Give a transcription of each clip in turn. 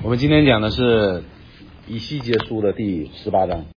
我们今天讲的是以西结书的第18章。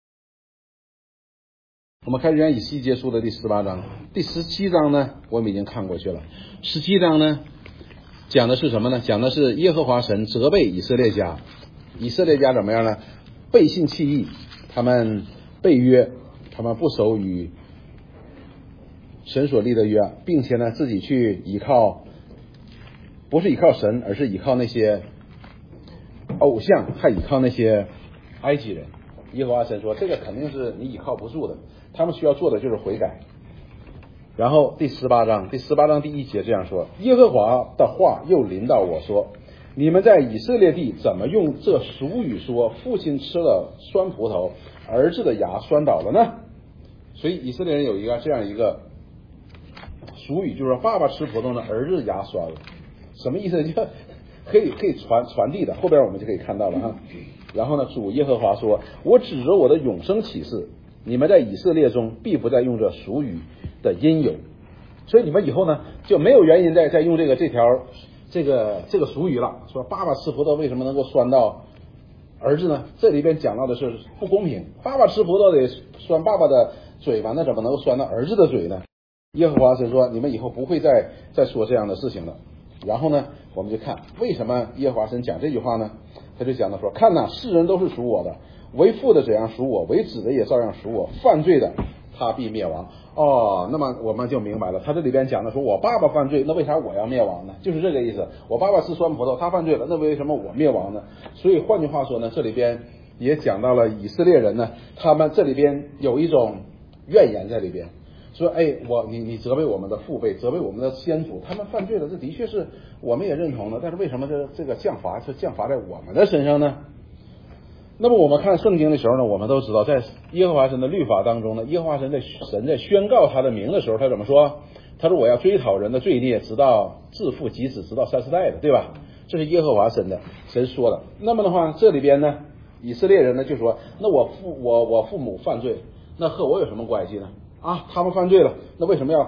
我们开始讲以西结书的第18章。第17章呢，我们已经看过去了。17章呢，讲的是什么呢？讲的是耶和华神责备以色列家。以色列家怎么样呢？背信弃义，他们背约，他们不守与神所立的约，并且呢，自己去依靠，不是依靠神，而是依靠那些偶像，还依靠那些埃及人。耶和华神说，这个肯定是你依靠不住的，他们需要做的就是悔改。然后第18章第1节这样说，耶和华的话又临到我说，你们在以色列地怎么用这俗语说，父亲吃了酸葡萄，儿子的牙酸倒了呢？所以以色列人有一个这样一个俗语，就是说爸爸吃葡萄呢，儿子牙酸了。什么意思？就可以传递的，后边我们就可以看到了哈。然后呢，主耶和华说，我指着我的永生启示，你们在以色列中必不再用这俗语的因由。所以你们以后呢就没有原因再用这个俗语了，说爸爸吃葡萄为什么能够酸到儿子呢？这里边讲到的是不公平，爸爸吃葡萄得酸爸爸的嘴巴，那怎么能够酸到儿子的嘴呢？耶和华神说，你们以后不会再说这样的事情了。然后呢，我们就看为什么耶和华神讲这句话呢？他就讲到说，看哪，世人都是属我的，为父的怎样属我，为子的也照样属我，犯罪的他必灭亡。那么我们就明白了，他这里边讲的说，我爸爸犯罪，那为啥我要灭亡呢？就是这个意思。我爸爸吃酸葡萄，他犯罪了，那为什么我灭亡呢？所以换句话说呢，这里边也讲到了以色列人呢，他们这里边有一种怨言在里边。说你责备我们的父辈，责备我们的先祖，他们犯罪了，这的确是我们也认同的，但是为什么这个降罚是降罚在我们的身上呢？那么我们看圣经的时候呢，我们都知道，在耶和华神的律法当中呢，耶和华神在宣告他的名的时候，他怎么说？他说我要追讨人的罪孽，直到自父及子，直到3、4代的，对吧？这是耶和华神说的。那么的话，这里边呢，以色列人呢就说，那我父母犯罪，那和我有什么关系呢？他们犯罪了，那为什么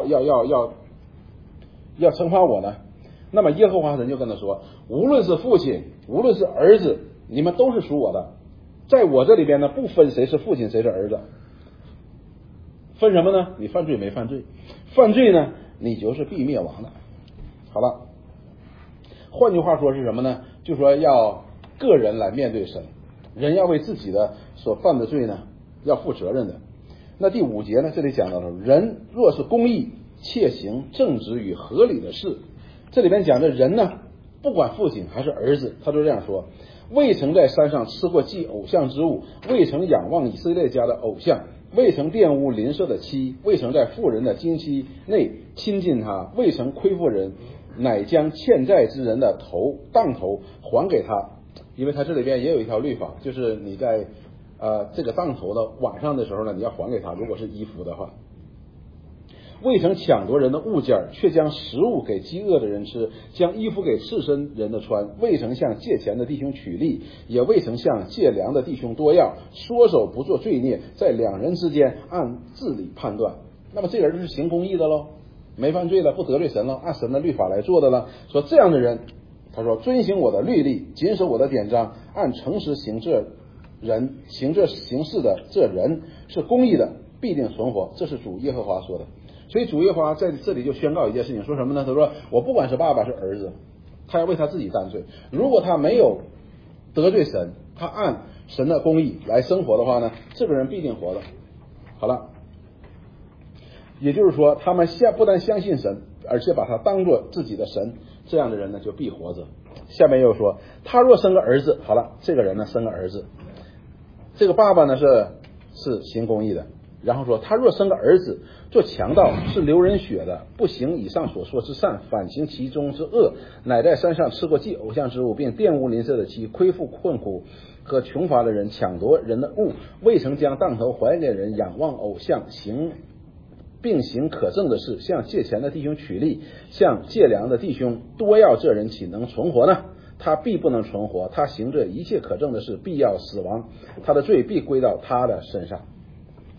要惩罚我呢？那么耶和华神就跟他说，无论是父亲，无论是儿子，你们都是属我的，在我这里边呢，不分谁是父亲谁是儿子，分什么呢？你犯罪没犯罪？犯罪呢，你就是必灭亡的。好了，换句话说是什么呢？就说要个人来面对神，人要为自己的所犯的罪呢，要负责任的。那第5节呢，这里讲到了，人若是公义，切行正直与合理的事。这里边讲的人呢，不管父亲还是儿子，他都这样说，未曾在山上吃过祭偶像之物，未曾仰望以色列家的偶像，未曾玷污邻舍的妻，未曾在妇人的经期内亲近他，未曾亏负人，乃将欠债之人的当头还给他。因为他这里边也有一条律法，就是你在这个当头的晚上的时候呢，你要还给他，如果是衣服的话。未曾抢夺人的物件，却将食物给饥饿的人吃，将衣服给赤身人的穿，未曾向借钱的弟兄取利，也未曾向借粮的弟兄多要，缩手不做罪孽，在两人之间按治理判断。那么这个人是行公义的咯，没犯罪了，不得罪神了，按神的律法来做的了。说这样的人，他说遵行我的律例，谨守我的典章，按诚实行事的这人是公义的，必定存活。这是主耶和华说的。所以主耶和华在这里就宣告一件事情，说什么呢？他说我不管是爸爸是儿子，他要为他自己担罪。如果他没有得罪神，他按神的公义来生活的话呢，这个人必定活的。好了，也就是说他们不但相信神，而且把他当作自己的神，这样的人呢就必活着。下面又说，他若生个儿子，好了，这个人呢生个儿子，这个爸爸呢是行公义的。然后说，他若生个儿子，做强盗，是流人血的，不行以上所说之善，反行其中之恶，乃在山上吃过祭偶像之物，并玷污邻舍的妻，亏负困苦和穷乏的人，抢夺人的物，未曾将当头还给人，仰望偶像，并行可憎的事，向借钱的弟兄取利，向借粮的弟兄多要，这人岂能存活呢？他必不能存活，他行这一切可憎的事，必要死亡，他的罪必归到他的身上。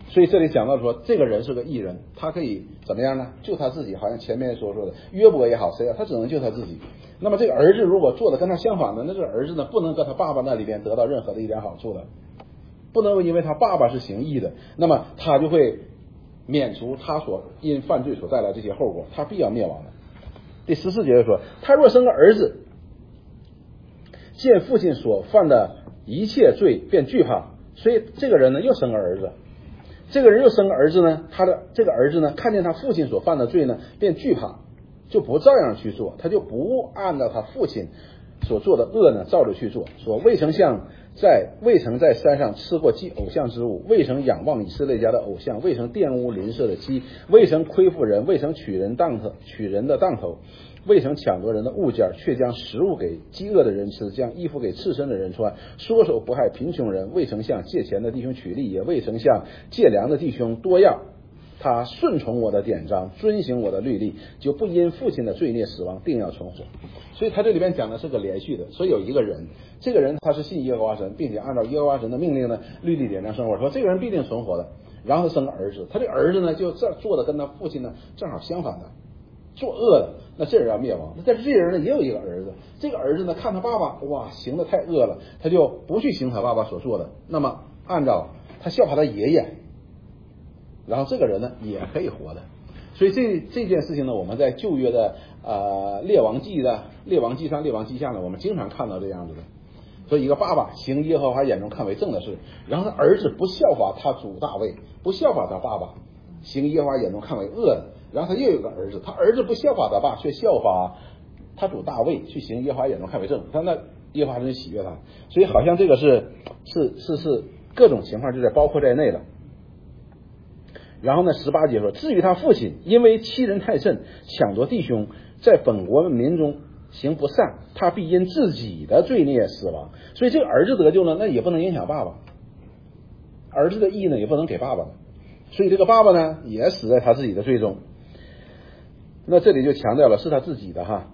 所以这里讲到说，这个人是个义人，他可以怎么样呢？救他自己，好像前面所说的约伯也好，谁啊，他只能救他自己。那么这个儿子如果做的跟他相反的，那这个儿子呢，不能搁他爸爸那里边得到任何的一点好处的，不能因为他爸爸是行义的，那么他就会免除他所因犯罪所带来这些后果，他必要灭亡的。第14节就说，他若生个儿子，见父亲所犯的一切罪，便惧怕。所以这个人呢，又生个儿子。这个人又生个儿子呢，他的这个儿子呢，看见他父亲所犯的罪呢，便惧怕，就不照样去做，他就不按照他父亲所做的恶呢，照着去做。说未曾在山上吃过祭偶像之物，未曾仰望以色列家的偶像，未曾玷污邻舍的鸡，未曾亏负人，未曾取人的当头，未曾抢夺人的物件，却将食物给饥饿的人吃，将衣服给赤身的人穿，说手不害贫穷人，未曾向借钱的弟兄取利，也未曾向借粮的弟兄多要。他顺从我的典章，遵行我的律例，就不因父亲的罪孽死亡，定要存活。所以他这里边讲的是个连续的，所以有一个人，这个人他是信耶和华神，并且按照耶和华神的命令呢，律例典章生活，说这个人必定存活的。然后他生个儿子，他这个儿子呢，就这做的跟他父亲呢正好相反的，作恶的，那这人要灭亡。但是这人呢也有一个儿子，这个儿子呢看他爸爸哇行的太恶了，他就不去行他爸爸所做的，那么按照他效法他爷爷，然后这个人呢也可以活的。所以这件事情呢，我们在旧约的列王记上、列王记下呢，我们经常看到这样子的。所以一个爸爸行耶和华眼中看为正的事，然后他儿子不效法他主大卫，不效法他爸爸，行耶和华眼中看为恶的。然后他又有个儿子，他儿子不效法他爸，却效法他主大卫去行耶和华眼中看为正，他那耶和华就喜悦他。所以好像这个是各种情况就在包括在内了。然后呢18节说，至于他父亲因为欺人太甚，抢夺弟兄，在本国民中行不善，他必因自己的罪孽死亡。所以这个儿子得救呢，那也不能影响爸爸，儿子的义呢也不能给爸爸，所以这个爸爸呢也死在他自己的罪中。那这里就强调了是他自己的哈。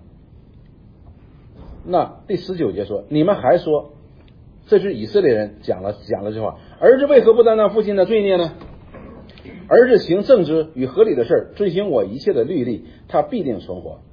那第19节说，你们还说，这是以色列人讲了这话，儿子为何不担当父亲的罪孽呢？儿子行正直与合理的事，遵行我一切的律例，他必定存活。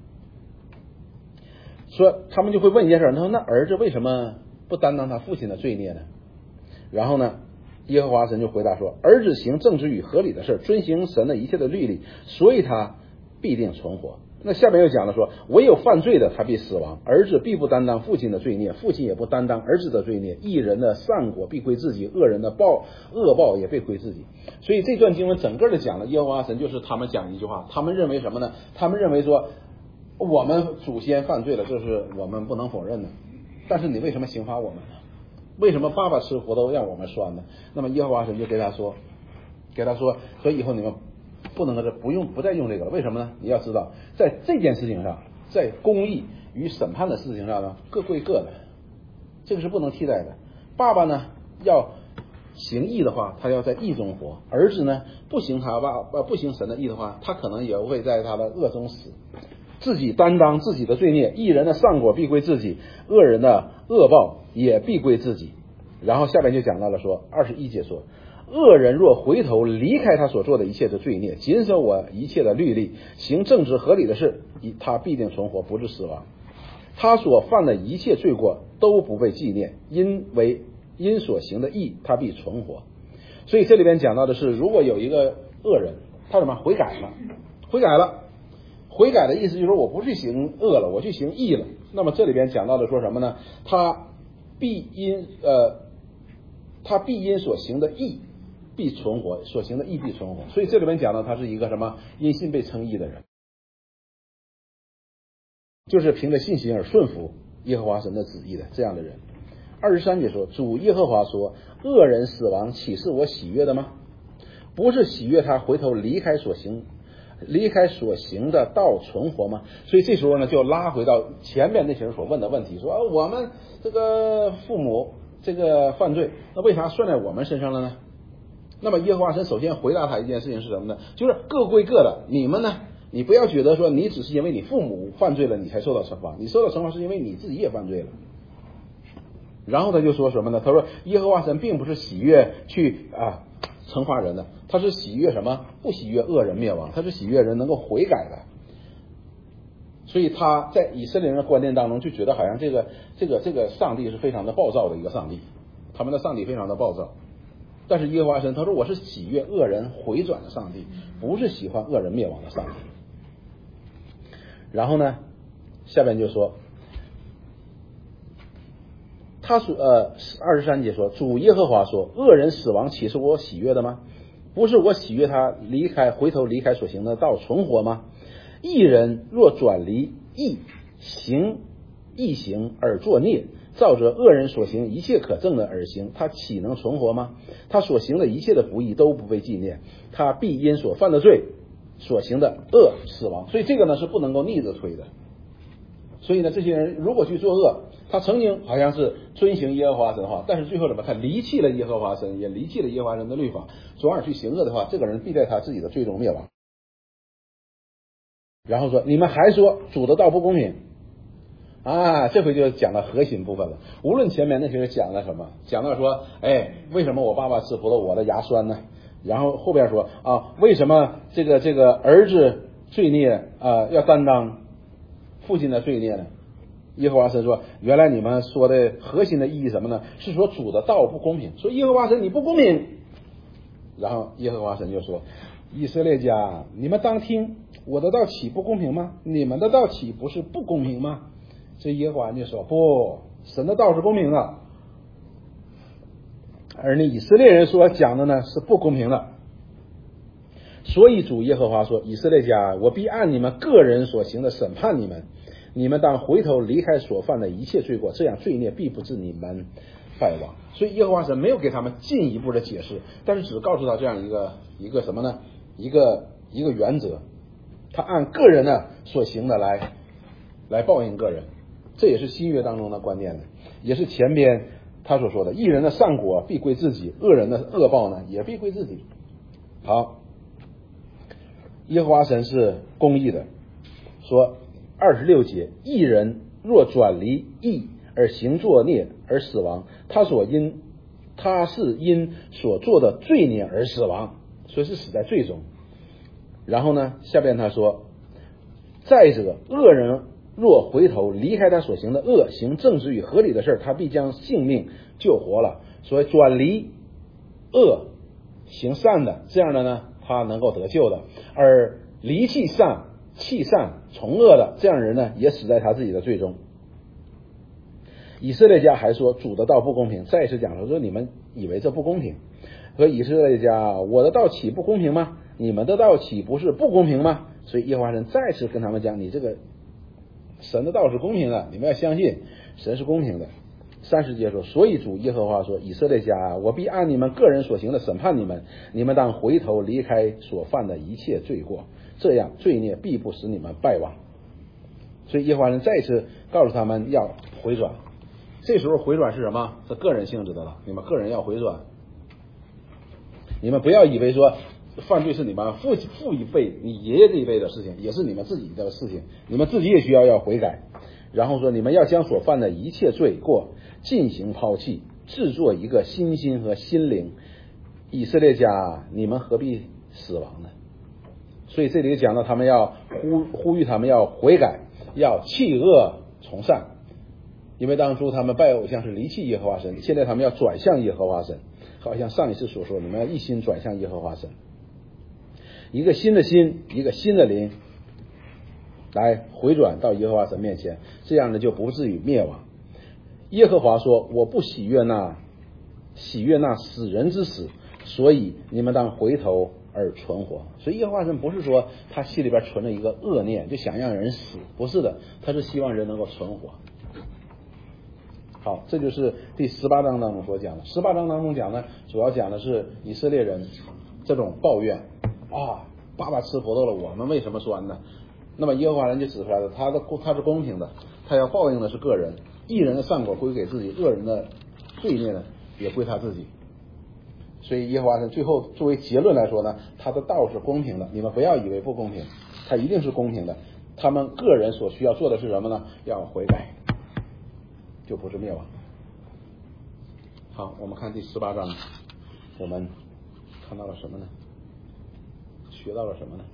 说他们就会问一件事，他说那儿子为什么不担当他父亲的罪孽呢？然后呢耶和华神就回答说，儿子行正直与合理的事，遵行神的一切的律例，所以他必定存活。那下面又讲了说，唯有犯罪的他必死亡，儿子必不担当父亲的罪孽，父亲也不担当儿子的罪孽，义人的善果必归自己，恶人的恶报也必归自己。所以这段经文整个的讲了耶和华神就是他们讲一句话，他们认为什么呢？他们认为说我们祖先犯罪了，这是我们不能否认的，但是你为什么刑罚我们呢？为什么爸爸吃胡豆让我们酸呢？那么耶和华神就给他说所以以后你们不能不再用这个了。为什么呢？你要知道，在这件事情上，在公义与审判的事情上呢，各归各的，这个是不能替代的。爸爸呢要行义的话，他要在义中活；儿子呢不行神的义的话，他可能也会在他的恶中死。自己担当自己的罪孽，义人的善果必归自己，恶人的恶报也必归自己。然后下面就讲到了说21节说，恶人若回头离开他所做的一切的罪孽，谨守我一切的律例，行正直合理的事，他必定存活，不致死亡。他所犯的一切罪过都不被纪念，因所行的义，他必存活。所以这里边讲到的是，如果有一个恶人，他什么悔改的意思就是说我不去行恶了，我去行义了。那么这里边讲到的说什么呢？他必因所行的义必存活，所行的义必存活。所以这里边讲到他是一个什么？因信被称义的人，就是凭着信心而顺服耶和华神的旨意的这样的人。23节说，主耶和华说，恶人死亡岂是我喜悦的吗？不是喜悦他回头离开所行的道存活吗？所以这时候呢，就拉回到前面那些人所问的问题，说我们这个父母这个犯罪，那为啥算在我们身上了呢？那么耶和华神首先回答他一件事情是什么呢？就是各归各的，你们呢，你不要觉得说你只是因为你父母犯罪了你才受到惩罚，你受到惩罚是因为你自己也犯罪了。然后他就说什么呢？他说耶和华神并不是喜悦去惩罚人的，他是喜悦什么？不喜悦恶人灭亡，他是喜悦人能够悔改的。所以他在以色列人的观念当中就觉得好像这个上帝是非常的暴躁的一个上帝，他们的上帝非常的暴躁。但是耶和华神他说我是喜悦恶人回转的上帝，不是喜欢恶人灭亡的上帝。然后呢，下边就说，他说23节说，主耶和华说，恶人死亡岂是我喜悦的吗？不是我喜悦他回头离开所行的道存活吗？义人若转离义行而作孽，照着恶人所行一切可憎的而行，他岂能存活吗？他所行的一切的不义都不被纪念，他必因所犯的罪所行的恶死亡。所以这个呢是不能够逆着推的。所以呢，这些人如果去作恶，他曾经好像是遵行耶和华神的话，但是最后怎么？他离弃了耶和华神，也离弃了耶和华神的律法，转而去行恶的话，这个人必在他自己的最终灭亡。然后说，你们还说主的道不公平啊，这回就讲到核心部分了。无论前面那些人讲了什么，讲到说，为什么我爸爸吃葡萄我的牙酸呢？然后后边说啊，为什么这个儿子罪孽要担当父亲的罪孽呢？耶和华神说，原来你们说的核心的意义什么呢？是说主的道不公平，说耶和华神你不公平。然后耶和华神就说，以色列家，你们当听，我的道岂不公平吗？你们的道岂不是不公平吗？这耶和华就说，不，神的道是公平的，而你以色列人所讲的呢是不公平的。所以主耶和华说，以色列家，我必按你们个人所行的审判你们，你们当回头离开所犯的一切罪过，这样罪孽必不致你们败亡。所以耶和华神没有给他们进一步的解释，但是只告诉他这样一个什么呢？一个原则，他按个人呢所行的来报应个人。这也是新约当中的观念，也是前边他所说的，义人的善果必归自己，恶人的恶报呢也必归自己。好，耶和华神是公义的，说26节，义人若转离义而行作孽而死亡，他是因所做的罪孽而死亡，所以是死在罪中。然后呢，下边他说，再者，恶人若回头离开他所行的恶，行正直与合理的事，他必将性命救活了。所以转离恶行善的，这样的呢，他能够得救的；而离弃善弃善从恶的，这样人呢，也死在他自己的罪中。以色列家还说主的道不公平，再次讲说你们以为这不公平，和以色列家，我的道岂不公平吗？你们的道岂不是不公平吗？所以耶和华神再次跟他们讲，你这个神的道是公平的，你们要相信神是公平的。30节说，所以主耶和华说，以色列家，我必按你们个人所行的审判你们，你们当回头离开所犯的一切罪过，这样罪孽必不使你们败亡。所以耶和华神再次告诉他们要回转，这时候回转是什么？是个人性质的了，你们个人要回转，你们不要以为说犯罪是你们父一辈你爷爷这一辈的事情，也是你们自己的事情，你们自己也需要悔改。然后说，你们要将所犯的一切罪过进行抛弃，制作一个新心和心灵。以色列家，你们何必死亡呢？所以这里讲到他们要呼吁他们要悔改，要弃恶从善。因为当初他们拜偶像是离弃耶和华神，现在他们要转向耶和华神，好像上一次所说，你们要一心转向耶和华神，一个新的心，一个新的灵，来回转到耶和华神面前，这样呢就不至于灭亡。耶和华说，我不喜悦那死人之死，所以你们当回头而存活。所以耶和华神不是说他心里边存着一个恶念，就想让人死，不是的，他是希望人能够存活。好，这就是第18章当中所讲的。18章当中讲呢，主要讲的是以色列人这种抱怨啊，爸爸吃葡萄了，我们为什么酸呢？那么耶和华人就指出来了，他是公平的，他要报应的是个人，义人的善果归给自己，恶人的罪孽呢也归他自己。所以耶和华人最后作为结论来说呢，他的道是公平的，你们不要以为不公平，他一定是公平的。他们个人所需要做的是什么呢？要悔改，就不是灭亡。好，我们看第18章，我们看到了什么呢？学到了什么呢？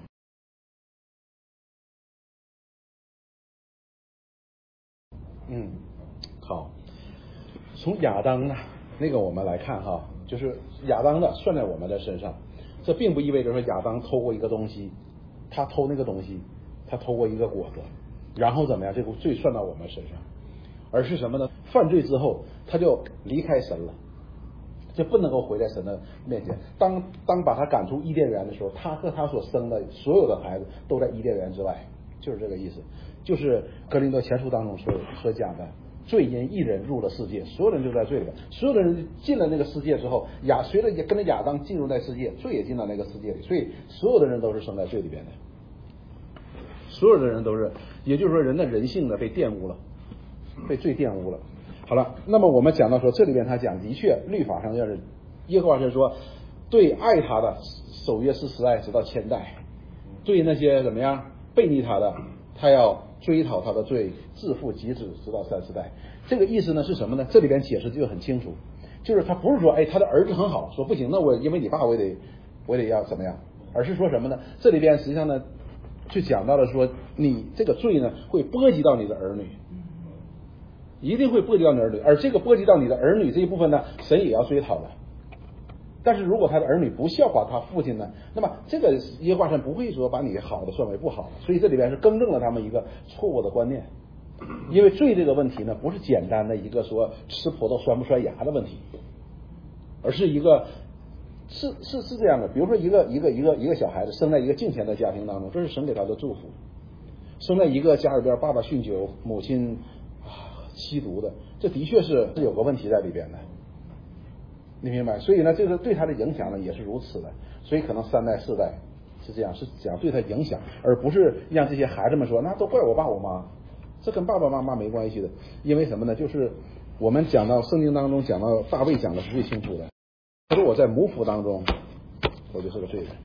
好，从亚当呢那个我们来看哈，就是亚当的算在我们的身上，这并不意味着说亚当偷过一个东西，他偷那个东西，他偷过一个果子，然后怎么样，这个罪算到我们身上，而是什么呢？犯罪之后他就离开神了，就不能够回在神的面前。当把他赶出伊甸园的时候，他和他所生的所有的孩子都在伊甸园之外，就是这个意思。就是哥林多前书当中所讲的，罪因一人入了世界，所有人就在罪里边，所有的人进了那个世界之后，随着跟着亚当进入在世界，罪也进到那个世界里，所以所有的人都是生在罪里边的，所有的人都是，也就是说人的人性呢被玷污了，被罪玷污了。好了，那么我们讲到说，这里边他讲的确律法上要是耶和华神说，对爱他的守约施慈爱直到千代，对那些怎么样背逆他的，他要追讨他的罪，自负及子直到30代。这个意思呢是什么呢？这里边解释就很清楚，就是他不是说他的儿子很好，说不行，那我因为你爸我也得要怎么样，而是说什么呢？这里边实际上呢就讲到了说，你这个罪呢会波及到你的儿女，一定会波及到你的儿女，而这个波及到你的儿女这一部分呢，神也要追讨的。但是如果他的儿女不效法他父亲呢，那么这个耶和华神不会说把你好的算为不好的，所以这里边是更正了他们一个错误的观念。因为罪这个问题呢，不是简单的一个说吃葡萄酸不酸牙的问题，而是一个是这样的。比如说一个小孩子生在一个敬虔的家庭当中，这是神给他的祝福；生在一个家里边爸爸酗酒，母亲吸毒的，这的确是有个问题在里边的。你明白？所以呢，这个对他的影响呢也是如此的，所以可能3代4代是这样，是讲对他影响，而不是让这些孩子们说那都怪我爸我妈，这跟爸爸妈妈没关系的。因为什么呢？就是我们讲到圣经当中讲到大卫讲的是最清楚的，他说我在母腹当中我就是个罪人。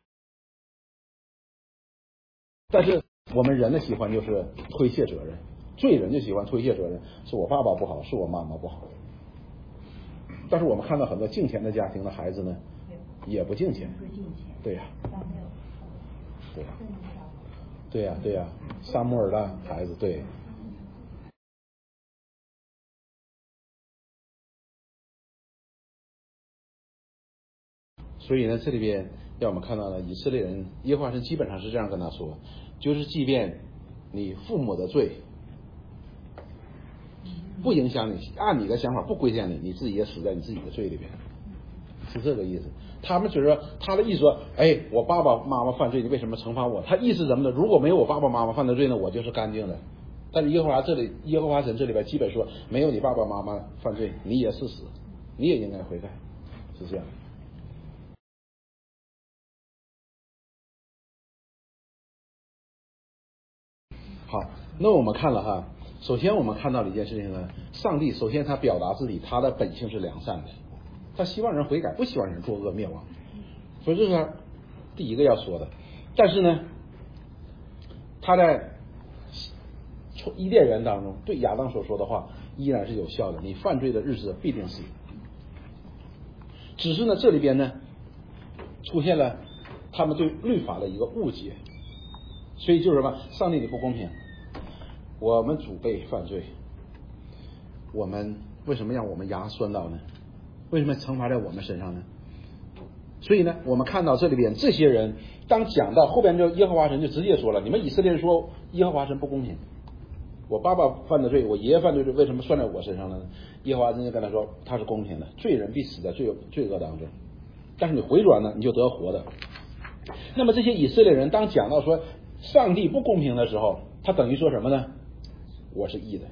但是我们人的喜欢就是推卸责任，罪人就喜欢推卸责任，是我爸爸不好，是我妈妈不好。但是我们看到很多敬虔的家庭的孩子呢，也不敬虔。对呀，对呀，撒母耳的孩子，对。所以呢，这里边让我们看到了以色列人，耶和华神基本上是这样跟他说，就是即便你父母的罪不影响你，按你的想法不规限你，你自己也死在你自己的罪里边，是这个意思。他们就是说，他的意思说，我爸爸妈妈犯罪，你为什么惩罚我？他意思什么呢？如果没有我爸爸妈妈犯的罪呢，我就是干净的。但是耶和华神这里边基本说，没有你爸爸妈妈犯罪，你也是死，你也应该悔改，是这样。好，那我们看了哈，首先我们看到了一件事情呢，上帝首先他表达自己他的本性是良善的，他希望人悔改，不希望人作恶灭亡，所以这是他第一个要说的。但是呢，他在伊甸园当中对亚当所说的话依然是有效的，你犯罪的日子必定死。只是呢，这里边呢出现了他们对律法的一个误解，所以就是什么，上帝你不公平，我们祖辈犯罪，我们为什么让我们牙酸倒呢？为什么惩罚在我们身上呢？所以呢，我们看到这里边这些人，当讲到后边，就耶和华神就直接说了，你们以色列人说耶和华神不公平，我爸爸犯的罪，我爷爷犯的罪，为什么算在我身上了呢？耶和华神就跟他说，他是公平的，罪人必死在罪恶当中，但是你回转呢，你就得活的。那么这些以色列人当讲到说上帝不公平的时候，他等于说什么呢？我是义的，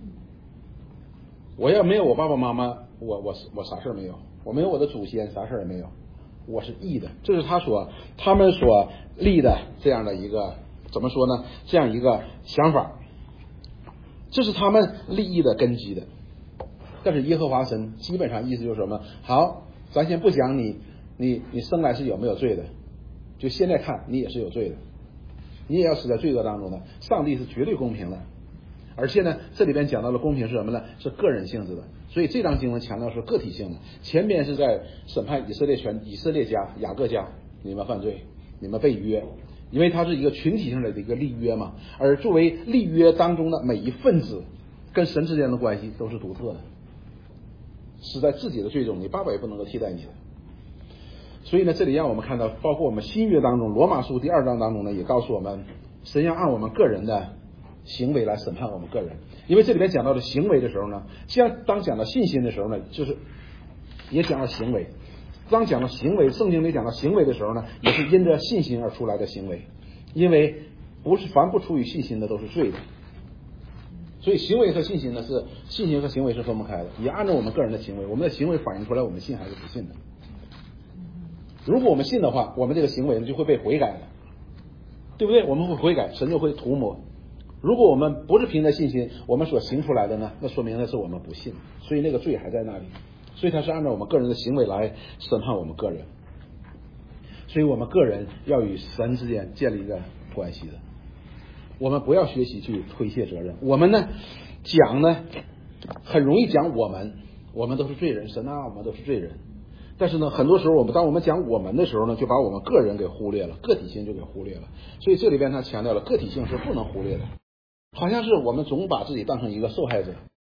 我要没有我爸爸妈妈，我啥事没有，我没有我的祖先，啥事也没有，我是义的。这是他们所立的这样的一个怎么说呢？这样一个想法，这是他们利益的根基的。但是耶和华神基本上意思就是什么？好，咱先不讲你生来是有没有罪的，就现在看你也是有罪的，你也要死在罪恶当中的。上帝是绝对公平的，而且呢，这里边讲到的公平是什么呢？是个人性质的， 所以这章经文强调是个体性的，前边是在审判以色列家雅各家，你们犯罪，你们被约，因为它是一个群体性的一个立约嘛，而作为立约当中的每一份子跟神之间的关系都是独特的，是在自己的罪中，你爸爸也不能够替代你的。所以呢，这里让我们看到，包括我们新约当中罗马书第2章当中呢，也告诉我们神要按我们个人的行为来审判我们个人。因为这里面讲到的行为的时候呢，当讲到信心的时候呢，就是也讲到行为。当讲到行为，圣经里讲到行为的时候呢，也是因着信心而出来的行为。因为凡不出于信心的都是罪的。所以行为和信心呢，是信心和行为是分不开的。也按照我们个人的行为，我们的行为反映出来我们信还是不信的。如果我们信的话，我们这个行为呢就会被悔改的，对不对？我们会悔改，神就会涂抹。如果我们不是凭着信心，我们所行出来的呢，那说明那是我们不信，所以那个罪还在那里。所以他是按照我们个人的行为来审判我们个人。所以我们个人要与神之间建立一个关系的。我们不要学习去推卸责任。我们呢讲呢很容易讲我们都是罪人，神啊，我们都是罪人。但是呢，很多时候当我们讲我们的时候呢，就把我们个人给忽略了，个体性就给忽略了。所以这里边他强调了个体性是不能忽略的。好像是我们总把自己当成一个受害者。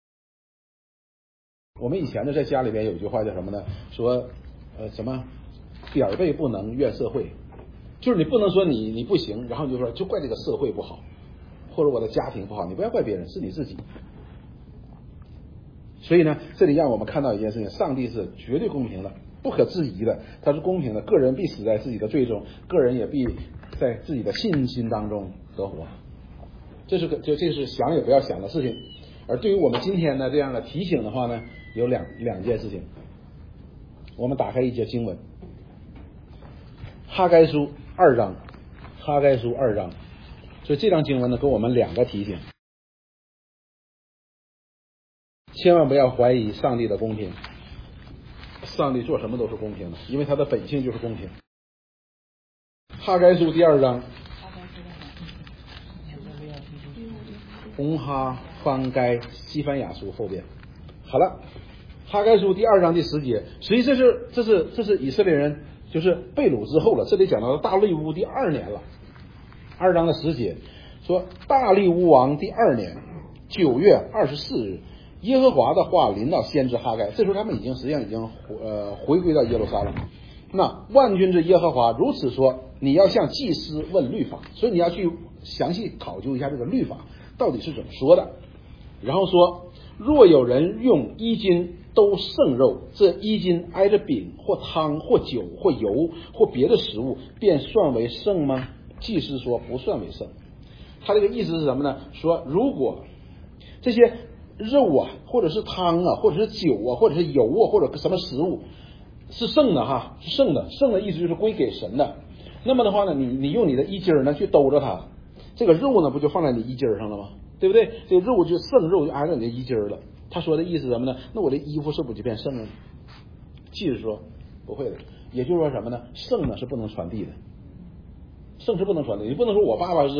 我们以前呢在家里边有一句话叫什么呢？说什么点儿背不能怨社会，就是你不能说你不行，然后就说就怪这个社会不好，或者我的家庭不好，你不要怪别人，是你自己。所以呢，这里让我们看到一件事情，上帝是绝对公平的，不可质疑的，他是公平的，个人必死在自己的罪中，个人也必在自己的信心当中得活。这是想也不要想的事情。而对于我们今天的这样的提醒的话呢，有两件事情。我们打开一节经文，哈该书2章，哈该书2章。所以这章经文呢，给我们2个提醒。千万不要怀疑上帝的公平，上帝做什么都是公平的，因为他的本性就是公平。哈该书第2章，红哈翻该西番雅书后边。好了，哈该书第2章第10节，实际这是以色列人就是被掳之后了。这里讲到了大利乌第2年了，2章的10节说，大利乌王第2年9月24日，耶和华的话临到先知哈该。这时候他们实际上已经回归到耶路撒冷。那万军之耶和华如此说，你要向祭司问律法，所以你要去详细考究一下这个律法到底是怎么说的。然后说，若有人用衣襟都剩肉，这衣襟挨着饼或汤或酒或油或别的食物，便算为圣吗？祭司说不算为圣。他这个意思是什么呢？说如果这些肉啊，或者是汤啊，或者是酒啊，或者是油啊，或者什么食物是圣的哈，是圣的，圣的意思就是归给神的。那么的话呢，你用你的衣襟呢去兜着它，这个肉呢不就放在你衣襟上了吗？对不对？这个肉就圣肉就挨着你的衣襟了。他说的意思是什么呢？那我的衣服是不是就变圣了？祭司说不会的，也就是说什么呢？圣呢是不能传递的，圣是不能传递。你不能说我爸爸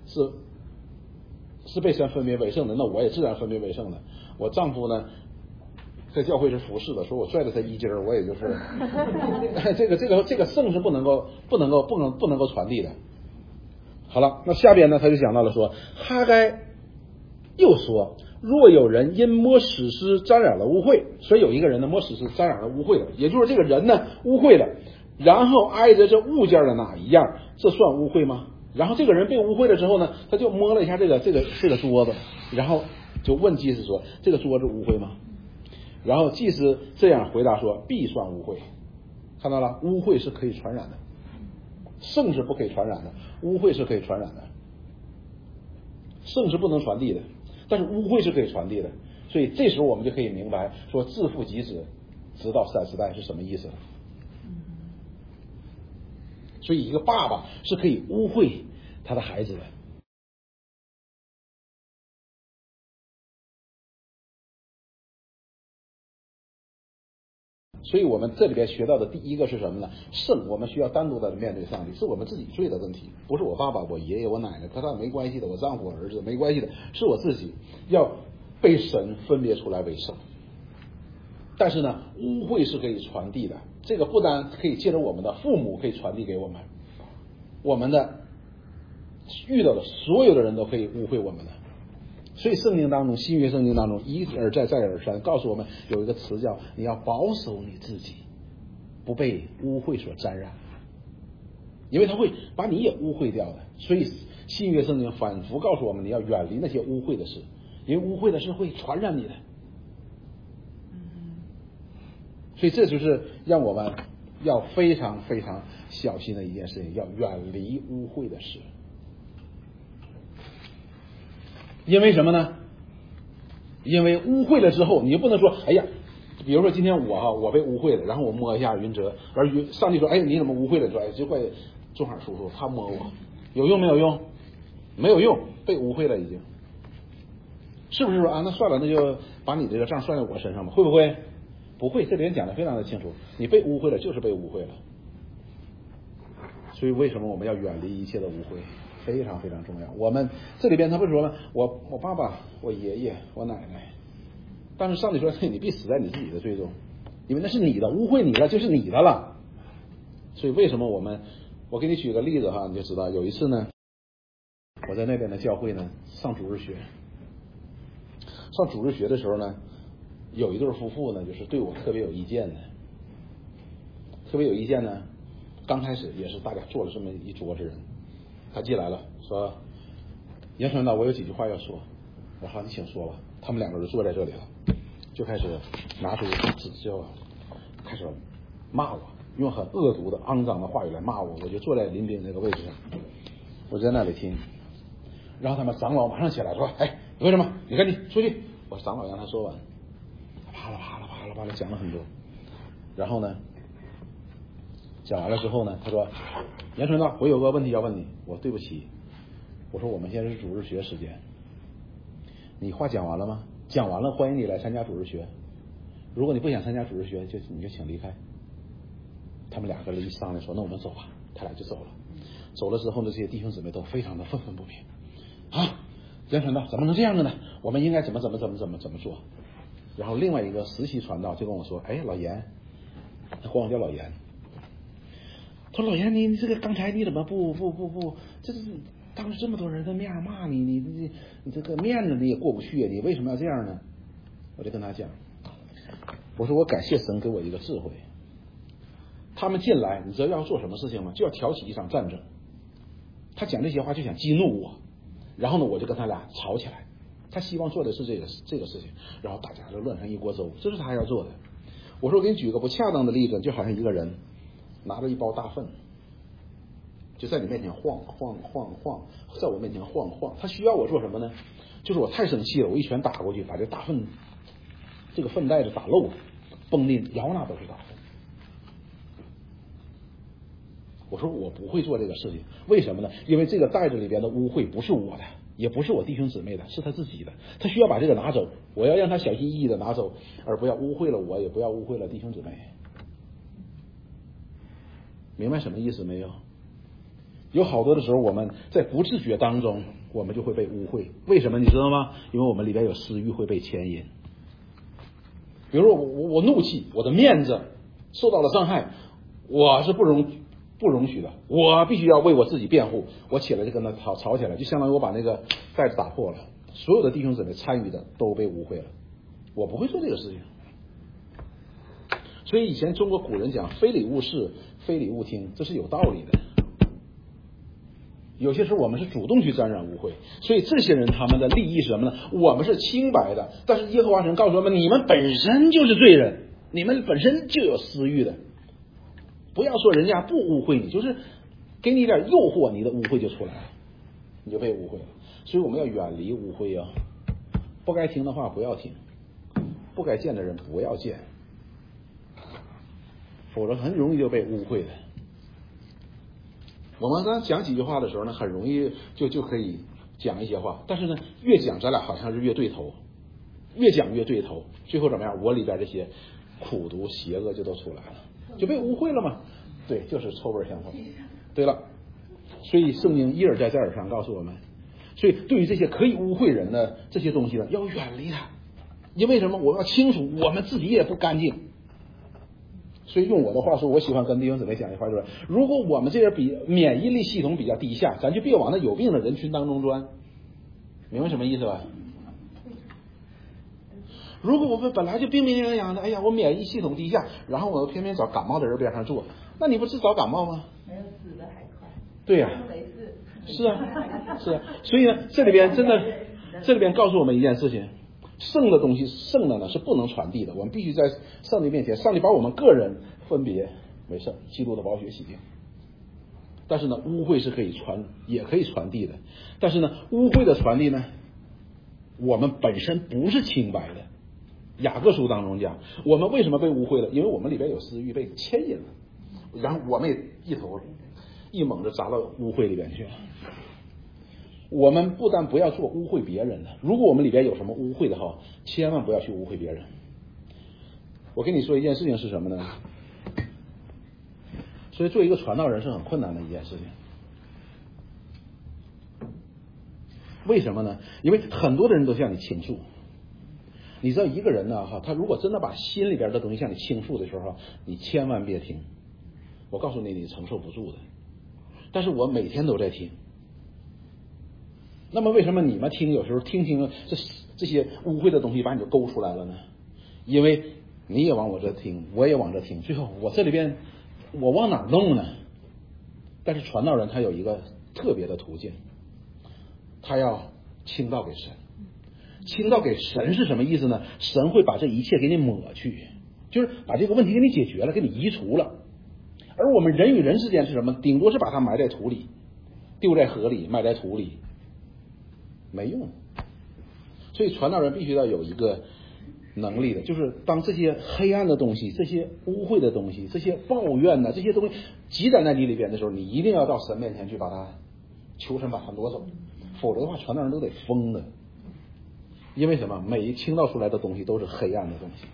是被神分别为圣的，那我也自然分别为圣的。我丈夫呢在教会是服侍的，说我拽着他衣襟，我也就是这个圣是不能够传递的。好了，那下边呢他就讲到了说，哈该又说，若有人因摸死尸沾染了污秽，所以有一个人呢摸死尸沾染了污秽了，也就是这个人呢污秽了，然后挨着这物件的哪一样，这算污秽吗？然后这个人被污秽了之后呢，他就摸了一下这个桌子，然后就问祭司说，这个桌子污秽吗？然后祭司这样回答说，必算污秽。看到了，污秽是可以传染的，圣是不可以传染的，污秽是可以传染的。圣是不能传递的，但是污秽是可以传递的。所以这时候我们就可以明白说，自父及子直到3世代是什么意思了。所以一个爸爸是可以污秽他的孩子的。所以我们这里边学到的第一个是什么呢？圣，我们需要单独的面对上帝，是我们自己罪的问题，不是我爸爸、我爷爷、我奶奶，和他没关系的，我丈夫、我儿子没关系的，是我自己要被神分别出来为圣。 但是呢，污秽是可以传递的，这个不单可以借着我们的父母可以传递给我们，我们的遇到的所有的人都可以污秽我们的。所以圣经当中，新约圣经当中一而再再而三告诉我们有一个词叫你要保守你自己不被污秽所沾染，因为他会把你也污秽掉的。所以新约圣经反复告诉我们你要远离那些污秽的事，因为污秽的事会传染你的。所以这就是让我们要非常非常小心的一件事情，要远离污秽的事。因为什么呢？因为污秽了之后，你就不能说哎呀，比如说今天我被污秽了，然后我摸一下云哲，而上帝说哎你怎么污秽了？说哎就怪钟海叔叔他摸我，有用没有用？没有用，被污秽了已经。是不是说啊那算了，那就把你这个账算在我身上吧？会不会？不会，这里面讲的非常的清楚，你被污秽了就是被污秽了。所以为什么我们要远离一切的污秽？非常非常重要。我们这里边他不是说了，我爸爸、我爷爷、我奶奶，但是上帝说你必死在你自己的罪中，因为那是你的，污秽你了就是你的了。所以为什么我给你举个例子哈，你就知道。有一次呢，我在那边的教会呢上主日学，上主日学的时候呢，有一对夫妇呢，就是对我特别有意见的，刚开始也是大家坐了这么一桌子人，他进来了，说严传道，我有几句话要说。我说好，你请说吧。他们两个人坐在这里了，就开始拿出纸就开始骂我，用很恶毒的肮脏的话语来骂我。我就坐在林斌那个位置上，我就在那里听。然后他们长老马上起来说，哎，你为什么？你赶紧出去。我说长老让他说完，啪啦啪啦啪啦啪啦讲了很多。然后呢讲完了之后呢，他说严传道，我有个问题要问你。我对不起，我说我们现在是主日学时间，你话讲完了吗？讲完了，欢迎你来参加主日学。如果你不想参加主日学，你就请离开。他们两个人一商量说，那我们走吧。他俩就走了。走了之后呢，这些弟兄姊妹都非常的愤愤不平啊！严传道怎么能这样的呢？我们应该怎么做？然后另外一个实习传道就跟我说，哎，老严，他管我叫老严。他说老严，你这个刚才你怎么不，这是当着这么多人的面骂你，你这个面子你也过不去，你为什么要这样呢？我就跟他讲，我说我感谢神给我一个智慧。他们进来，你知道要做什么事情吗？就要挑起一场战争。他讲这些话就想激怒我，然后呢，我就跟他俩吵起来。他希望做的是这个事情，然后大家就乱成一锅粥，这是他要做的。我说我给你举个不恰当的例子，就好像一个人拿着一包大粪，就在你面前晃，在我面前晃，他需要我做什么呢？就是我太生气了，我一拳打过去，把这大粪这个粪袋子打漏了，崩进摇那都是大粪。我说我不会做这个事情，为什么呢？因为这个袋子里边的污秽不是我的，也不是我弟兄姊妹的，是他自己的，他需要把这个拿走，我要让他小心翼翼的拿走，而不要污秽了我，也不要污秽了弟兄姊妹。明白什么意思没有？有好多的时候我们在不自觉当中我们就会被污秽，为什么你知道吗？因为我们里边有私欲会被牵引。比如说我怒气，我的面子受到了伤害，我是不容许的，我必须要为我自己辩护。我起来就跟他吵起来，就相当于我把那个袋子打破了，所有的弟兄姊妹参与的都被污秽了。我不会做这个事情。所以以前中国古人讲非礼勿视，非礼勿听，这是有道理的。有些时候我们是主动去沾染污秽，所以这些人他们的利益是什么呢？我们是清白的，但是耶和华神告诉我们，你们本身就是罪人，你们本身就有私欲的。不要说人家不污秽你，就是给你一点诱惑，你的污秽就出来了，你就被污秽了。所以我们要远离污秽啊，不该听的话不要听，不该见的人不要见，否则很容易就被污秽了。我们刚讲几句话的时候呢，很容易就可以讲一些话，但是呢，越讲咱俩好像是越对头，越讲越对头，最后怎么样？我里边这些苦毒邪恶就都出来了，就被污秽了嘛。对，就是臭味相投。对了，所以圣经一而再再而三告诉我们，所以对于这些可以污秽人的这些东西呢，要远离它， 因为什么？我要清楚我们自己也不干净。所以用我的话说，我喜欢跟弟兄姊妹讲一句话，就是如果我们这人免疫力系统比较低下，咱就别往那有病的人群当中钻。明白什么意思吧？如果我们本来就病病殃殃的，哎呀，我免疫系统低下，然后我偏偏找感冒的人边上坐，那你不是找感冒吗？ 没有死的还快。 对呀、是啊，是啊。所以呢，这里边告诉我们一件事情，圣的东西，圣的呢是不能传递的，我们必须在上帝面前，上帝把我们个人分别为圣，基督的宝血洗净。但是呢，污秽是可以传，也可以传递的。但是呢，污秽的传递呢，我们本身不是清白的。雅各书当中讲，我们为什么被污秽了？因为我们里边有私欲被牵引了，然后我们也一猛子砸到污秽里边去了。我们不但不要做污秽别人的，如果我们里边有什么污秽的话，千万不要去污秽别人。我跟你说一件事情是什么呢？所以做一个传道人是很困难的一件事情。为什么呢？因为很多的人都向你倾诉。你知道一个人呢，他如果真的把心里边的东西向你倾诉的时候，你千万别听。我告诉你，你承受不住的。但是我每天都在听。那么为什么你们听有时候听这些污秽的东西把你就勾出来了呢？因为你也往我这听，我也往这听，最后我这里边我往哪弄呢？但是传道人他有一个特别的途径，他要倾倒给神。倾倒给神是什么意思呢？神会把这一切给你抹去，就是把这个问题给你解决了，给你移除了。而我们人与人之间是什么？顶多是把它埋在土里，丢在河里，埋在土里，没用。所以传道人必须要有一个能力的，就是当这些黑暗的东西、这些污秽的东西、这些抱怨呢、这些东西积攒在你里边的时候，你一定要到神面前去把它求神把它挪走，否则的话传道人都得疯的。因为什么？每一倾倒出来的东西都是黑暗的东西。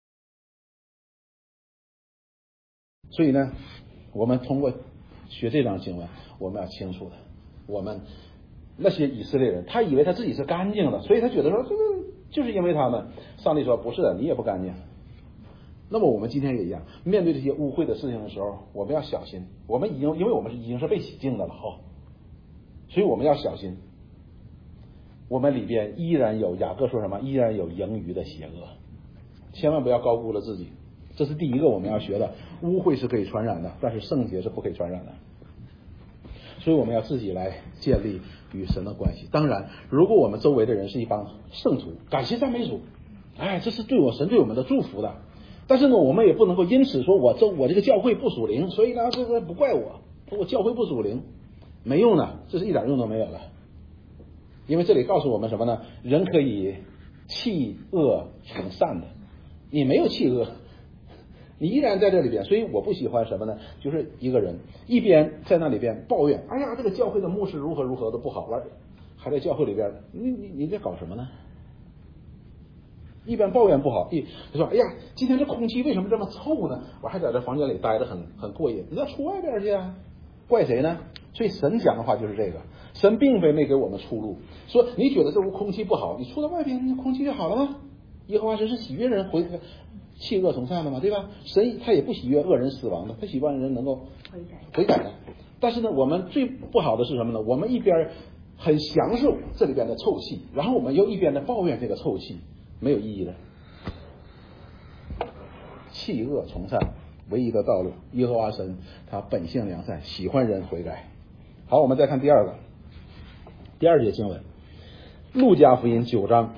所以呢，我们通过学这章经文，我们要清楚的，我们那些以色列人，他以为他自己是干净的，所以他觉得说这个就是因为他们。上帝说不是的，你也不干净。那么我们今天也一样，面对这些污秽的事情的时候，我们要小心。我们因为我们已经是被洗净的了所以我们要小心。我们里边依然有，雅各说什么？依然有盈余的邪恶，千万不要高估了自己。这是第一个我们要学的。污秽是可以传染的，但是圣洁是不可以传染的。所以我们要自己来建立与神的关系。当然，如果我们周围的人是一帮圣徒，感谢赞美主，这是对神对我们的祝福的。但是呢，我们也不能够因此说我这个教会不属灵，所以呢，这个不怪我教会不属灵，没用的，这是一点用都没有的。因为这里告诉我们什么呢？人可以弃恶从善的，你没有弃恶，你依然在这里边。所以我不喜欢什么呢？就是一个人一边在那里边抱怨，哎呀，这个教会的牧师如何如何的不好，还在教会里边，你在搞什么呢？一边抱怨不好，他说，哎呀，今天这空气为什么这么臭呢？我还在这房间里待着很过瘾，你要出外边去啊？怪谁呢？所以神讲的话就是这个，神并非没给我们出路，说你觉得这屋空气不好，你出到外边，那空气就好了吗？耶和华神是喜悦人弃恶从善的嘛，对吧？神他也不喜悦恶人死亡的，他喜欢人能够悔改的。但是呢，我们最不好的是什么呢？我们一边很享受这里边的臭气，然后我们又一边的抱怨这个臭气，没有意义的。弃恶从善唯一的道路，耶和华神他本性良善，喜欢人悔改。好，我们再看第二节经文，路加福音9章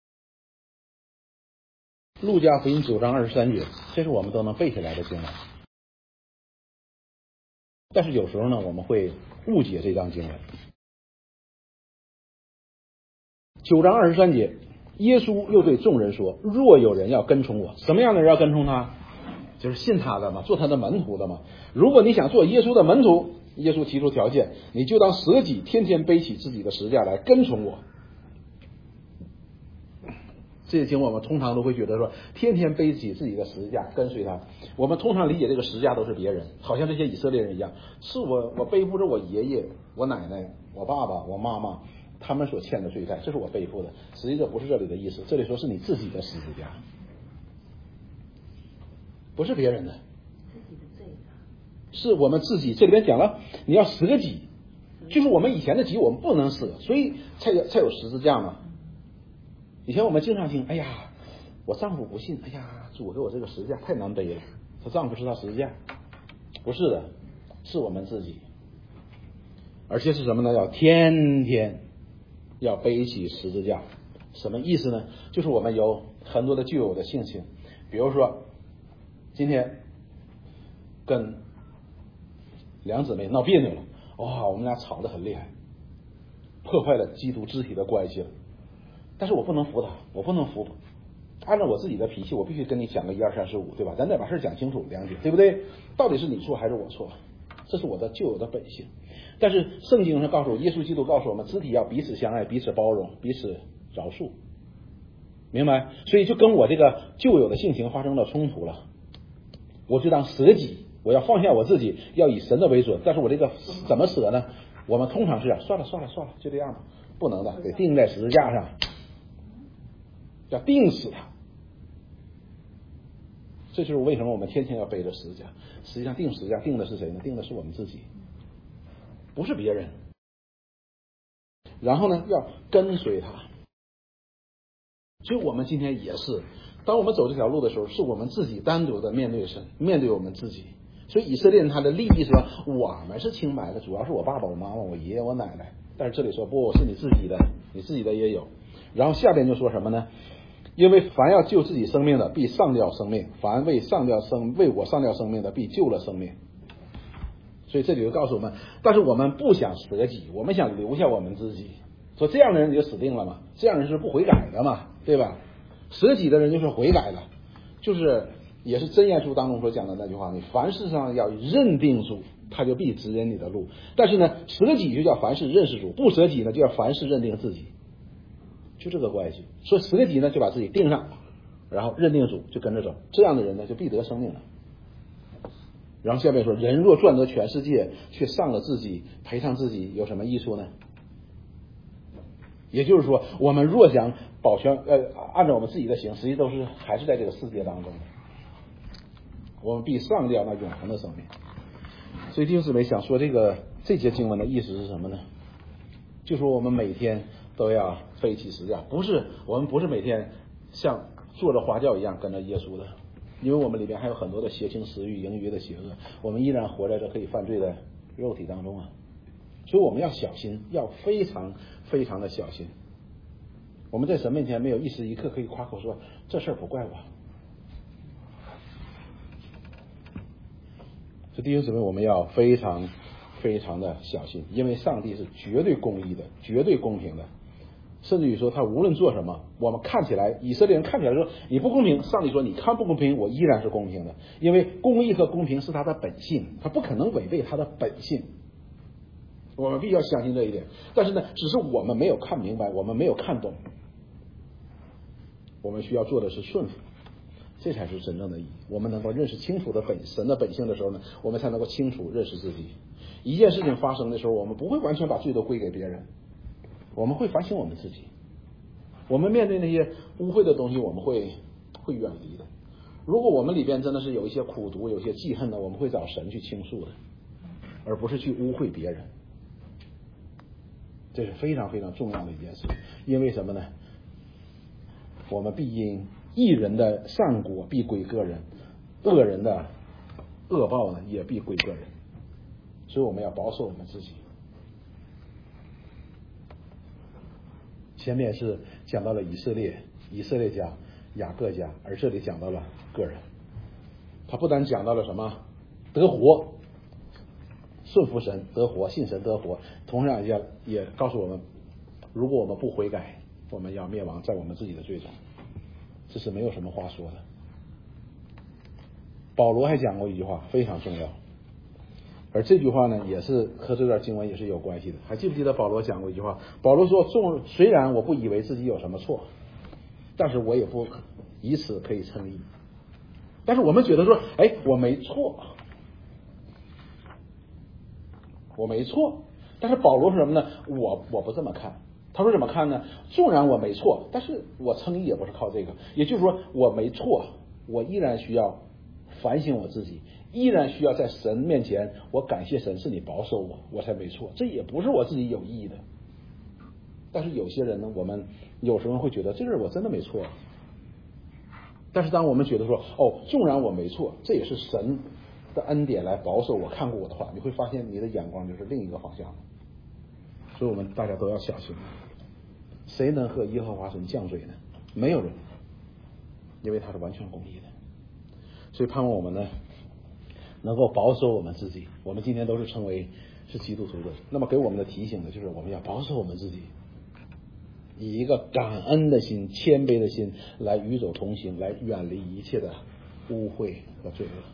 23节，这是我们都能背起来的经文。但是有时候呢，我们会误解这章经文。9章23节，耶稣又对众人说，若有人要跟从我，什么样的人要跟从他？就是信他的嘛，做他的门徒的嘛。如果你想做耶稣的门徒，耶稣提出条件，你就当舍己，天天背起自己的十字架来跟从我。这些经文我们通常都会觉得说，天天背起自己的十字架跟随他。我们通常理解这个十字架都是别人，好像这些以色列人一样，是我背负着我爷爷、我奶奶、我爸爸、我妈妈他们所欠的罪债，这是我背负的。实际这不是这里的意思，这里说是你自己的十字架，不是别人的， 自己的罪吧， 是我们自己。这里边讲了，你要舍己，就是我们以前的己我们不能舍，所以才有十字架嘛。以前我们经常听，哎呀，我丈夫不信，哎呀，主给我这个十字架太难背了，她丈夫是她十字架，不是的，是我们自己。而且是什么呢？要天天要背起十字架。什么意思呢？就是我们有很多的旧有的性情，比如说今天跟两姊妹闹别扭了，哇，我们俩吵得很厉害，破坏了基督肢体的关系了。但是我不能服他，我不能服，按照我自己的脾气，我必须跟你讲个1、2、3、4、5，对吧？咱得把事讲清楚两解，对不对？到底是你错还是我错？这是我的旧有的本性。但是圣经上告诉我，耶稣基督告诉我们，肢体要彼此相爱，彼此包容，彼此饶恕，明白？所以就跟我这个旧有的性情发生了冲突了，我就当舍己，我要放下我自己，要以神的为准。但是我这个怎么舍呢？我们通常是算了，就这样吧，不能的，得钉在十字架上，要钉死他。这就是为什么我们天天要背着十字架。实际上钉十字架钉的是谁呢？钉的是我们自己，不是别人。然后呢，要跟随他。所以我们今天也是，当我们走这条路的时候，是我们自己单独的面对神，面对我们自己。所以以色列人他的利益说，我们是清白的，主要是我爸爸、我妈妈、我爷爷、我奶奶。但是这里说不，是你自己的，你自己的也有。然后下边就说什么呢？因为凡要救自己生命的，必上吊生命；凡为我上吊生命的，必救了生命。所以这里就告诉我们，但是我们不想舍己，我们想留下我们自己。说这样的人你就死定了嘛，这样人是不悔改的嘛，对吧？舍己的人就是悔改的，就是也是箴言书当中所讲的那句话，你凡事上要认定主，他就必指引你的路。但是呢，舍己就叫凡事认识主，不舍己呢就叫凡事认定自己，就这个关系。所以舍己呢就把自己定上，然后认定主就跟着走，这样的人呢就必得生命了。然后下面说，人若赚得全世界，却丧了自己，赔偿自己，有什么益处呢？也就是说，我们若想保全按照我们自己的行，实际都是还是在这个世界当中的，我们必丧掉那永恒的生命。所以弟兄姊妹想说这节经文的意思是什么呢？就说我们每天都要背起十字架，我们不是每天像坐着花轿一样跟着耶稣的，因为我们里边还有很多的邪情私欲、盈余的邪恶，我们依然活在这可以犯罪的肉体当中啊。所以我们要小心，要非常非常的小心。我们在神面前没有一时一刻可以夸口说这事儿不怪我。这弟兄姊妹，我们要非常非常的小心，因为上帝是绝对公义的，绝对公平的。甚至于说他无论做什么，我们看起来以色列人看起来说你不公平，上帝说你看不公平，我依然是公平的，因为公义和公平是他的本性，他不可能违背他的本性。我们必须要相信这一点。但是呢，只是我们没有看明白，我们没有看懂。我们需要做的是顺服，这才是真正的义。我们能够认识清楚的神的本性的时候呢，我们才能够清楚认识自己。一件事情发生的时候，我们不会完全把罪都归给别人，我们会反省我们自己。我们面对那些污秽的东西，我们会远离的。如果我们里边真的是有一些苦毒，有一些记恨的，我们会找神去倾诉的，而不是去污秽别人。这是非常非常重要的一件事。因为什么呢？我们必因义人的善果必归个人，恶人的恶报呢也必归个人。所以我们要保守我们自己。前面是讲到了以色列家、雅各家，而这里讲到了个人。他不单讲到了什么得活，顺服神得活，信神得活，同样也告诉我们，如果我们不悔改，我们要灭亡在我们自己的罪中。这是没有什么话说的。保罗还讲过一句话非常重要，而这句话呢也是和这段经文也是有关系的。还记不记得保罗讲过一句话？保罗说，虽然我不以为自己有什么错，但是我也不以此可以称义。但是我们觉得说，我没错，但是保罗是什么呢？我不这么看， 他说怎么看呢？纵然我没错，但是我称义也不是靠这个，也就是说我没错，我依然需要反省我自己，依然需要在神面前，我感谢神是你保守我，我才没错，这也不是我自己有意的。但是有些人呢，我们有时候会觉得这事我真的没错，但是当我们觉得说纵然我没错，这也是神的恩典来保守我看过我的话，你会发现你的眼光就是另一个方向了。所以我们大家都要小心，谁能和耶和华神犟嘴呢？没有人，因为他是完全公义的。所以盼望我们呢能够保守我们自己。我们今天都是称为是基督徒的，那么给我们的提醒呢，就是我们要保守我们自己，以一个感恩的心、谦卑的心来与主同行，来远离一切的污秽和罪恶。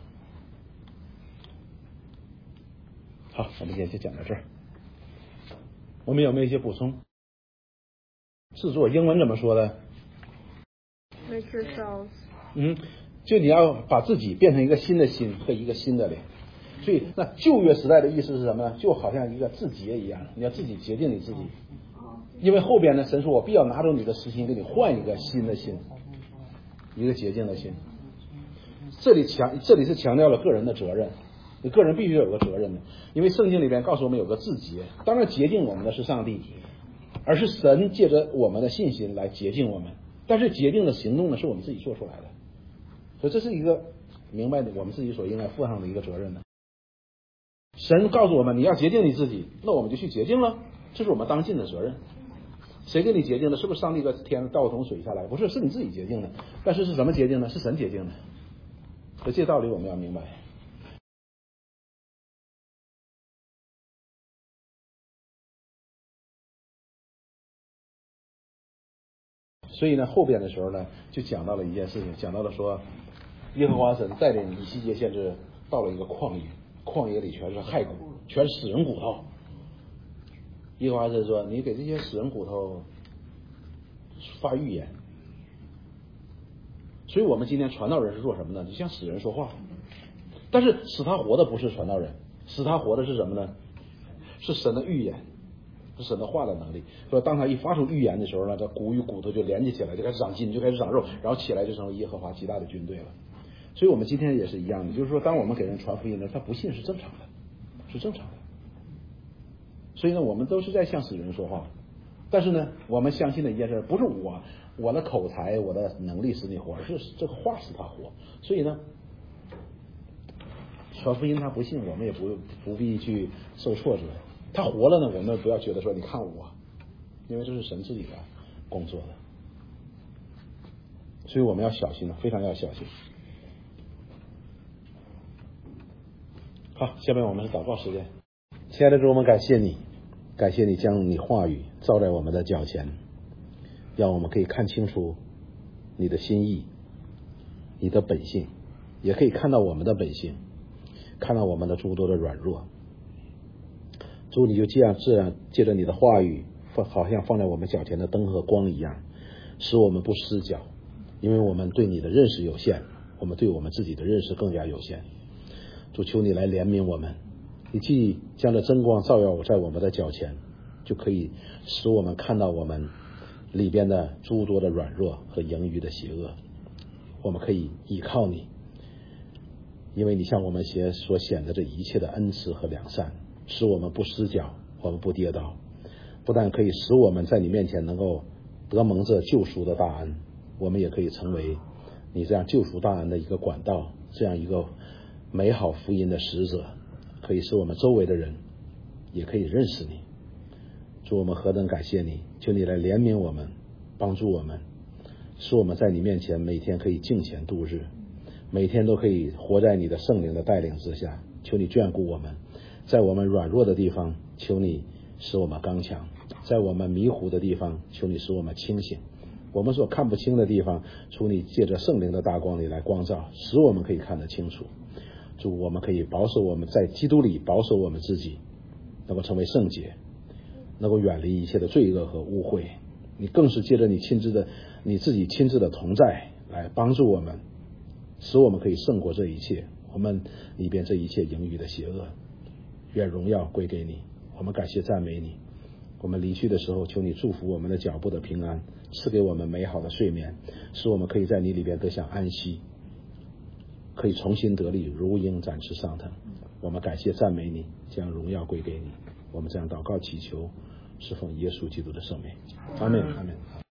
好，我们今天就讲到这儿。我们有没有一些补充？制作英文怎么说的？ Make yourselves 就你要把自己变成一个新的心和一个新的脸。所以那旧约时代的意思是什么呢？就好像一个自洁一样，你要自己洁净你自己。因为后边呢，神说我必要拿走你的实心，给你换一个新的心，一个洁净的心。这里是强调了个人的责任，你个人必须有个责任的，因为圣经里边告诉我们有个自洁，当然洁净我们的是上帝，而是神借着我们的信心来洁净我们，但是洁净的行动呢是我们自己做出来的，所以这是一个明白的我们自己所应该负上的一个责任的。神告诉我们你要洁净你自己，那我们就去洁净了，这是我们当尽的责任。谁给你洁净的？是不是上帝在天上倒一桶水下来？不是，是你自己洁净的。但是是什么洁净呢？是神洁净的。所以这道理我们要明白。所以呢，后边的时候呢，就讲到了一件事情，讲到了说，耶和华神带领以西结先知到了一个旷野，旷野里全是骸骨，全是死人骨头。耶和华神说：“你给这些死人骨头发预言。”所以我们今天传道人是做什么呢？就向死人说话，但是使他活的不是传道人，使他活的是什么呢？是神的预言，是神的话的能力。说当他一发出预言的时候呢，这骨与骨头就连接起来，就开始长筋，就开始长肉，然后起来就成为耶和华极大的军队了。所以我们今天也是一样的，就是说当我们给人传福音的，他不信是正常的，是正常的。所以呢，我们都是在向死人说话，但是呢，我们相信的一件事不是我的口才、我的能力使你活，而是这个话使他活。所以呢，传福音他不信，我们也不必去受挫折。他活了呢，我们不要觉得说你看我，因为这是神自己的工作的。所以我们要小心了，非常要小心。好，下面我们是祷告时间。亲爱的主，我们感谢你，感谢你将你话语照在我们的脚前，让我们可以看清楚你的心意，你的本性，也可以看到我们的本性，看到我们的诸多的软弱。主，你就这样借着你的话语，好像放在我们脚前的灯和光一样，使我们不失脚，因为我们对你的认识有限，我们对我们自己的认识更加有限。主，求你来怜悯我们，你既将这真光照耀在我们的脚前，就可以使我们看到我们里边的诸多的软弱和盈余的邪恶。我们可以依靠你，因为你向我们所显的这一切的恩慈和良善，使我们不失脚，我们不跌倒，不但可以使我们在你面前能够得蒙这救赎的大恩，我们也可以成为你这样救赎大恩的一个管道，这样一个美好福音的使者，可以使我们周围的人也可以认识你。主，我们何等感谢你，求你来怜悯我们，帮助我们，使我们在你面前每天可以敬虔度日，每天都可以活在你的圣灵的带领之下。求你眷顾我们，在我们软弱的地方，求你使我们刚强，在我们迷糊的地方，求你使我们清醒，我们所看不清的地方，求你借着圣灵的大光里来光照，使我们可以看得清楚。主，我们可以保守我们在基督里保守我们自己，能够成为圣洁，能够远离一切的罪恶和污秽。你更是借着你自己亲自的同在来帮助我们，使我们可以胜过这一切，我们里边这一切盈余的邪恶。愿荣耀归给你，我们感谢赞美你， 我们离去的时候，求你祝福我们的脚步的平安，赐给我们美好的睡眠，使我们可以在你里边得享安息，可以重新得力，如鹰展翅上腾。我们感谢赞美你，将荣耀归给你。我们这样祷告祈求，是奉耶稣基督的圣名。阿们，阿们。